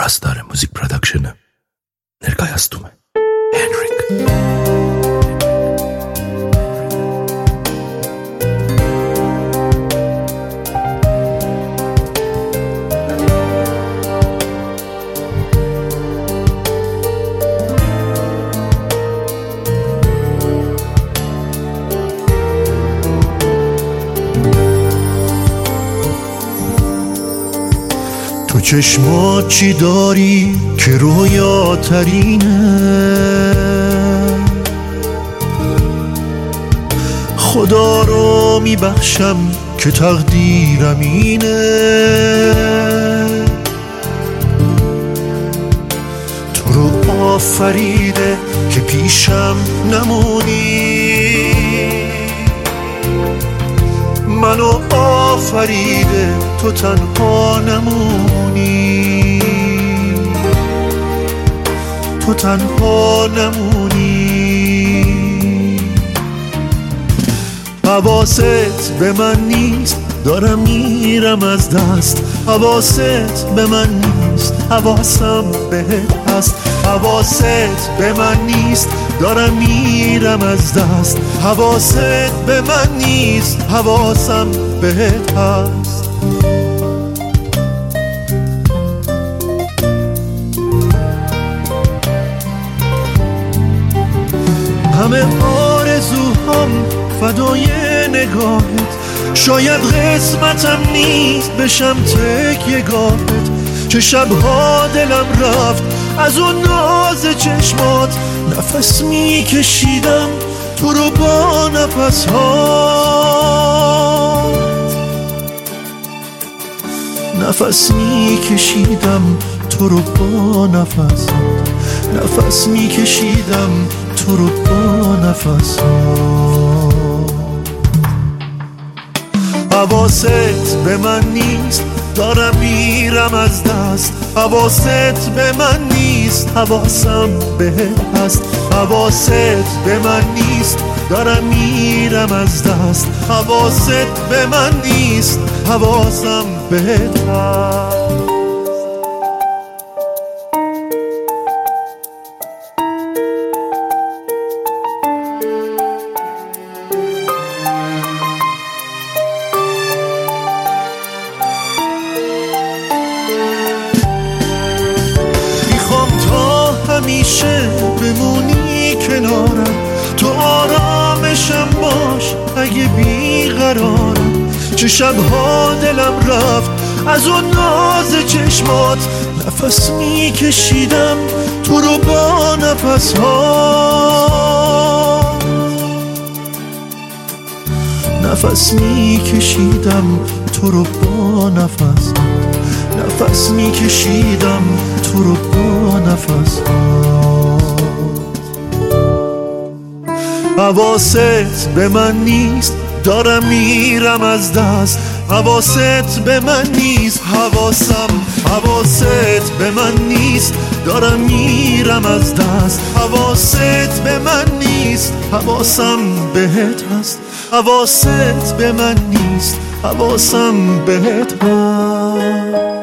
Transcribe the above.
Stare musikproduktionen Nergayastum Henrik. تو چشمات چی داری که رویاترینه؟ خدا رو میبخشم که تقدیرم اینه. تو رو آفریده که پیشم نمونی، منو آفریده تو تنها نمونی، تو تنها نمونی. حواست به من نیست دارم میرم از دست، حواست به من نیست حواسم بهت هست، حواست به من نیست دارم میرم از دست، حواست به من نیست حواسم بهت هست. همه آرزوهام فدای نگاهت، شاید قسمتم نیست بشم تکیه‌گاهت. چه شبها دلم رفت از اون ناز چشمات، نفس میکشیدم تو رو با نفس ها، نفس میکشیدم تو رو با نفس ها، نفس میکشیدم تو رو با نفس ها. حواست به من نیست دارم میرم از دست، حواست به من نیست حواسم بهت هست، حواست به من نیست دارم میرم از دست، حواست به من نیست حواسم بهت هست. همیشه بمونی کنارم، تو آرامشم باش اگه بیقرارم. چه شبها دلم رفت از اون ناز چشمات، نفس میکشیدم تو رو با نفس ها، نفس میکشیدم تو رو با نفس ها، نفس میکشیدم تو رو با نفس ها. حواست به من نیست دارم میرم از دست، حواست به من نیست حواسم، حواست به من نیست دارم میرم از دست، حواست به من نیست حواسم بهت هست، حواست به من نیست حواسم بهت هست.